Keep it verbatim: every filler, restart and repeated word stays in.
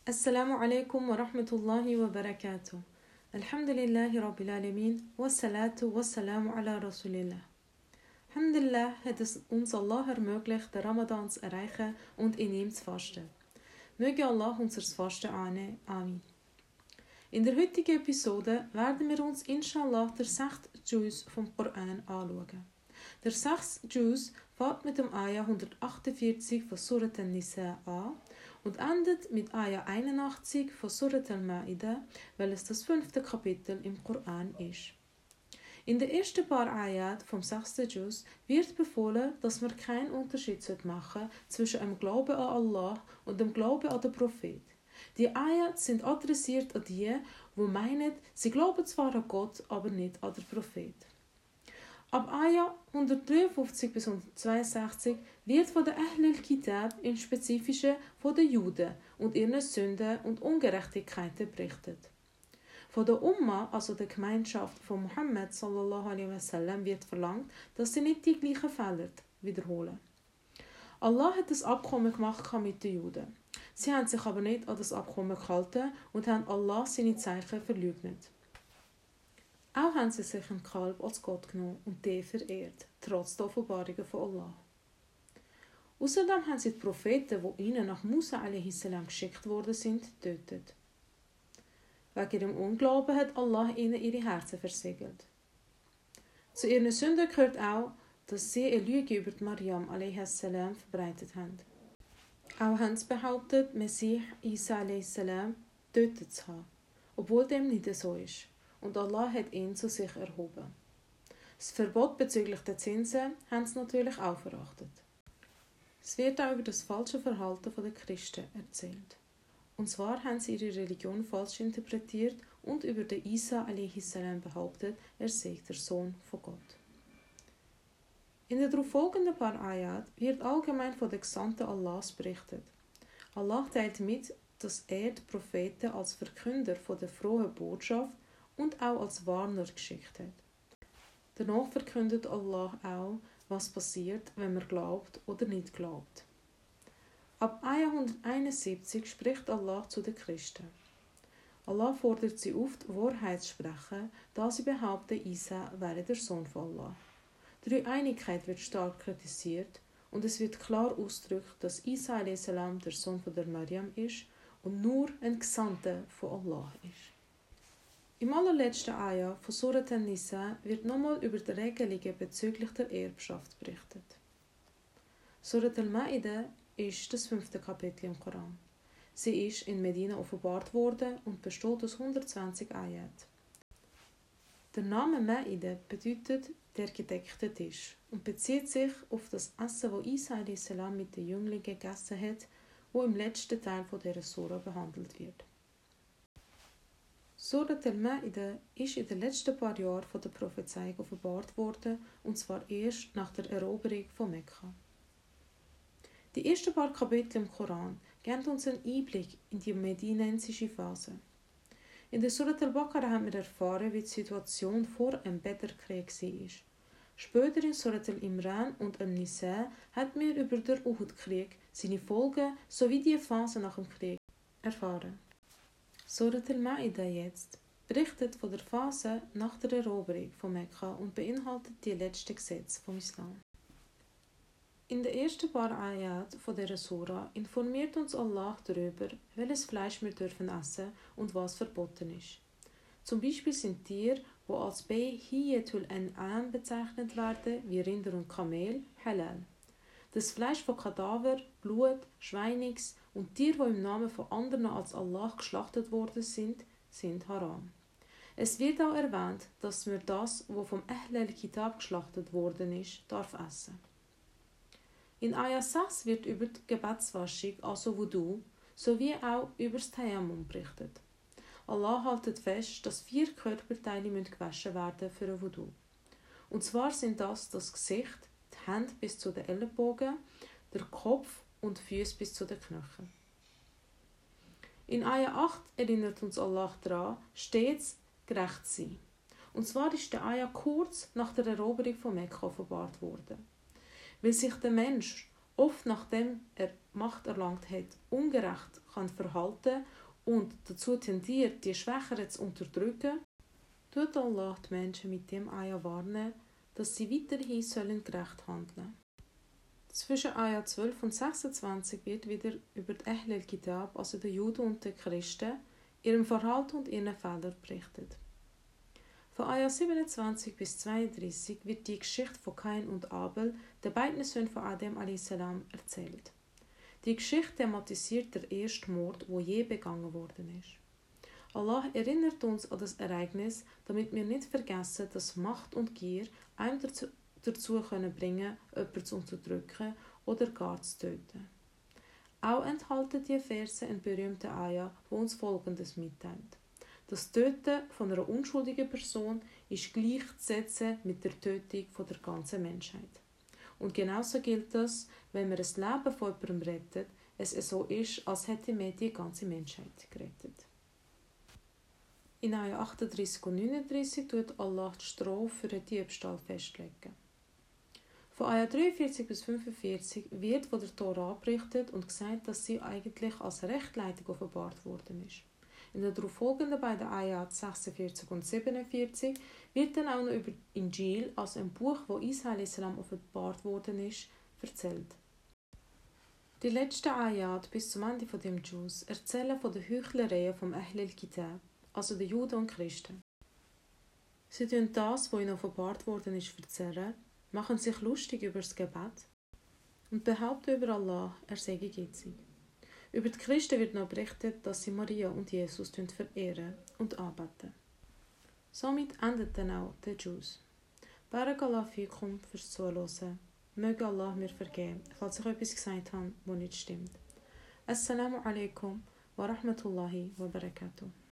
Assalamu alaikum wa rahmatullahi wa barakatuh. Alhamdulillahi rabbil alamin wa salatu wa salamu ala rasulillah. Alhamdulillah hat es uns Allah ermöglicht, den Ramadan zu erreichen und in ihm zu fasten. Möge Allah unser Fasten annehmen. Amin. In der heutigen Episode werden wir uns inshallah der sechste Juz vom Koran anschauen. Der sechste Juz fängt mit dem Ayah hundertachtundvierzig von Surat An-Nisa an und endet mit Ayah einundachtzig von Surat Al-Ma'idah, welches das fünfte Kapitel im Koran ist. In den ersten paar Ayat vom sechsten Juz wird befohlen, dass man keinen Unterschied machen soll zwischen dem Glauben an Allah und dem Glauben an den Prophet. Die Ayat sind adressiert an die, die meinen, sie glauben zwar an Gott, aber nicht an den Prophet. Ab Ayah hundertdreiundfünfzig bis hundertzweiundsechzig wird von der Ahlul Kitab im Spezifischen von den Juden und ihren Sünden und Ungerechtigkeiten berichtet. Von der Umma, also der Gemeinschaft von Muhammad sallallahu alaihi wasallam, wird verlangt, dass sie nicht die gleichen Fehler wiederholen. Allah hat das Abkommen gemacht mit den Juden. Sie haben sich aber nicht an das Abkommen gehalten und haben Allah seine Zeichen verleugnet. Auch haben sie sich einen Kalb als Gott genommen und den verehrt, trotz der Offenbarungen von Allah. Außerdem haben sie die Propheten, die ihnen nach Musa a.s. geschickt worden sind, getötet. Wegen ihrem Unglauben hat Allah ihnen ihre Herzen versiegelt. Zu ihren Sünden gehört auch, dass sie eine Lüge über die Maryam a.s. verbreitet haben. Auch haben sie behauptet, Messias Isa a.s. getötet zu haben, obwohl dem nicht so ist. Und Allah hat ihn zu sich erhoben. Das Verbot bezüglich der Zinsen haben sie natürlich auch verachtet. Es wird auch über das falsche Verhalten der Christen erzählt. Und zwar haben sie ihre Religion falsch interpretiert und über den Isa a.s. behauptet, er sei der Sohn von Gott. In den darauf folgenden paar Ayat wird allgemein von den Gesandten Allahs berichtet. Allah teilt mit, dass er die Propheten als Verkünder von der frohen Botschaft und auch als Warner geschickt hat. Danach verkündet Allah auch, was passiert, wenn man glaubt oder nicht glaubt. Ab Ayah hunderteinundsiebzig spricht Allah zu den Christen. Allah fordert sie auf, die Wahrheit zu sprechen, da sie behaupten, Isa wäre der Sohn von Allah. Die Dreieinigkeit wird stark kritisiert und es wird klar ausgedrückt, dass Isa a.s. der Sohn von der Maryam ist und nur ein Gesandter von Allah ist. Im allerletzten Ayah von Surat An-Nisa wird nochmal über die Regelungen bezüglich der Erbschaft berichtet. Surat Al-Ma'idah ist das fünfte Kapitel im Koran. Sie ist in Medina offenbart worden und besteht aus hundertzwanzig Ayat. Der Name Ma'idah bedeutet der gedeckte Tisch und bezieht sich auf das Essen, das Isa a.s. mit den Jünglingen gegessen hat, wo im letzten Teil dieser Sura behandelt wird. Surat Al-Ma'idah ist in den letzten paar Jahren von der Prophezeiung offenbart worden, und zwar erst nach der Eroberung von Mekka. Die ersten paar Kapitel im Koran geben uns einen Einblick in die medinensische Phase. In der Surat Al-Baqarah haben wir erfahren, wie die Situation vor dem Badr-Krieg war. Später in Surat Al-Imran und An-Nisa hat wir über den Uhud-Krieg, seine Folgen sowie die Phase nach dem Krieg erfahren. Surat Al-Ma'idah jetzt berichtet von der Phase nach der Eroberung von Mekka und beinhaltet die letzten Gesetze vom Islam. In den ersten paar Ayat von dieser Sura informiert uns Allah darüber, welches Fleisch wir dürfen essen und was verboten ist. Zum Beispiel sind Tiere, die als Bahiyatul An'am bezeichnet werden, wie Rinder und Kamel, halal. Das Fleisch von Kadaver, Blut, Schweinix und Tiere, die im Namen von anderen als Allah geschlachtet worden sind, sind haram. Es wird auch erwähnt, dass man das, was vom Ahlul Kitab geschlachtet worden ist, darf essen. In Ayah sechs wird über die Gebetswaschung, also Wudu, sowie auch über das Tayammum berichtet. Allah hält fest, dass vier Körperteile gewaschen werden für ein Wudu. Und zwar sind das das Gesicht, die Hände bis zu den Ellenbogen, der Kopf und die Füße bis zu den Knöcheln. In Ayah acht erinnert uns Allah daran, stets gerecht zu sein. Und zwar ist der Ayah kurz nach der Eroberung von Mekka offenbart worden. Weil sich der Mensch oft nachdem er Macht erlangt hat, ungerecht kann verhalten und dazu tendiert, die Schwächeren zu unterdrücken, tut Allah die Menschen mit dem Ayah warnen, dass sie weiterhin sollen gerecht handeln. Zwischen Ayah zwölf und sechsundzwanzig wird wieder über die Ahl al-Kitab, also die Juden und die Christen, ihrem Verhalten und ihren Fehlern berichtet. Von Ayah siebenundzwanzig bis zweiunddreißig wird die Geschichte von Kain und Abel, den beiden Söhnen von Adem a s. erzählt. Die Geschichte thematisiert der erste Mord, wo je begangen worden ist. Allah erinnert uns an das Ereignis, damit wir nicht vergessen, dass Macht und Gier einem dazu, dazu können bringen, jemanden zu unterdrücken oder gar zu töten. Auch enthalten die Verse einen berühmten Ayah, wo uns Folgendes mitteilt. Das Töten von einer unschuldigen Person ist gleichzusetzen mit der Tötung von der ganzen Menschheit. Und genauso gilt das, wenn man das Leben von jemandem rettet, es so ist, als hätte man die ganze Menschheit gerettet. In Ayah achtunddreißig und neununddreißig tut Allah die Strafe für den Diebstahl festlegen. Von Ayah dreiundvierzig bis fünfundvierzig wird von der Tora berichtet und gesagt, dass sie eigentlich als Rechtleitung offenbart worden ist. In den darauffolgenden beiden Ayat sechsundvierzig und siebenundvierzig wird dann auch noch über Injil, also ein Buch, wo Isa a s. offenbart worden ist, erzählt. Die letzten Ayat bis zum Ende von dem Juz erzählen von der Heuchlerei vom Ahl al-Kitab, also den Juden und Christen. Sie tun das, was ihnen offenbart worden ist, verzerren, machen sich lustig über das Gebet und behaupten über Allah, er sei geizig. Über die Christen wird noch berichtet, dass sie Maria und Jesus verehren und anbeten. Somit endet dann auch der Juz. Barakallahu fikum fürs Zuhören. Möge Allah mir vergeben, falls ich etwas gesagt habe, das nicht stimmt. Assalamu alaikum wa rahmatullahi wa barakatuh.